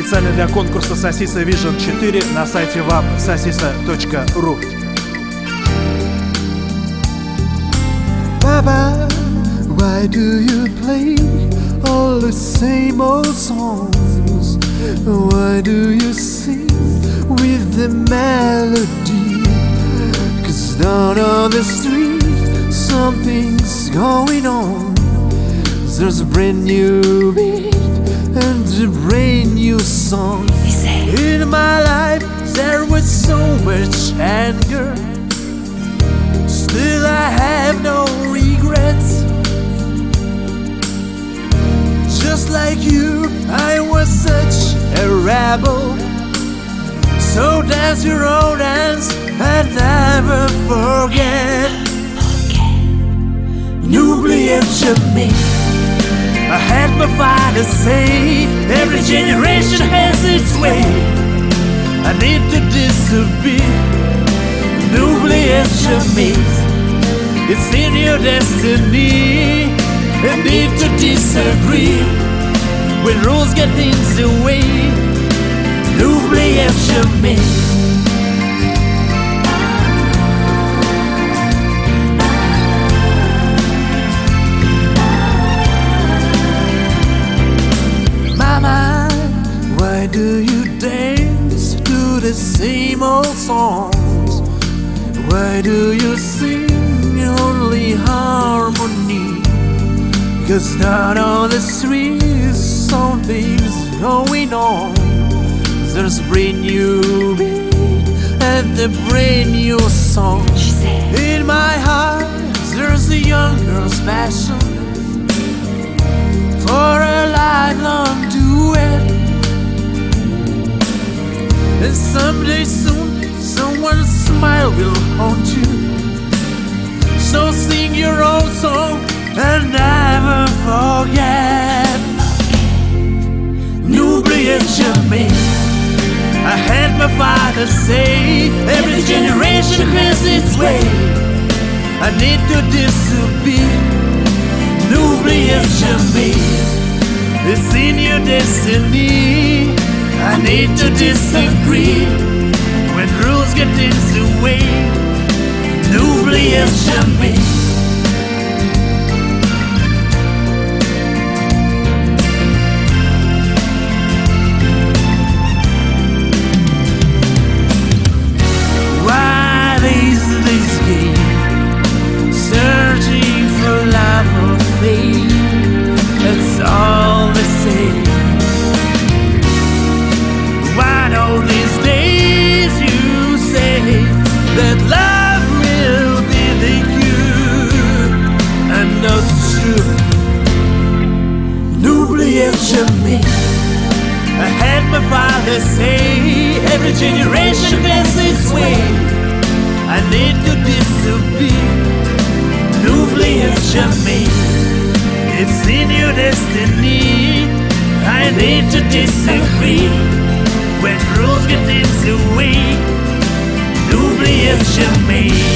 специально для конкурса Sasisa Vision 4 на сайте www.sasisa.ru. Baba, why do you play all the same old songs? Why do you sing with the melody? 'Cause down on the street something's going on. There's a brand new beat and a brand new song. In my life there was so much anger, still I have no regrets. Just like you, I was such a rebel. So dance your own dance and never forget. N'oubliez jamais. I had my father say, every generation has its way. I need to disappear. N'oubliez jamais. It's in your destiny. I need to disagree. When rules get in the way, n'oubliez jamais. Mama, why do you dance to the same old songs? Why do you sing only harmony? 'Cause down on the streets something's going on. There's a brand new beat and a brand new song. In my heart there's a young girl's passion for a lifelong duet. And someday soon someone's smile will haunt you. So sing your own song and never forget. N'oubliez jamais. I had my father say, every generation has its way. I need to disappear. N'oubliez jamais. It's in your destiny. I need to disagree. When rules get in the way, n'oubliez jamais. Searching for love or fate, it's all the same. One of these days you say that love will be the cure, and that's true. N'oubliez jamais. I had my father say, every generation has its way. I need to disappear. N'oubliez jamais. It's in your destiny. I need to disagree. When rules get in the way, n'oubliez jamais.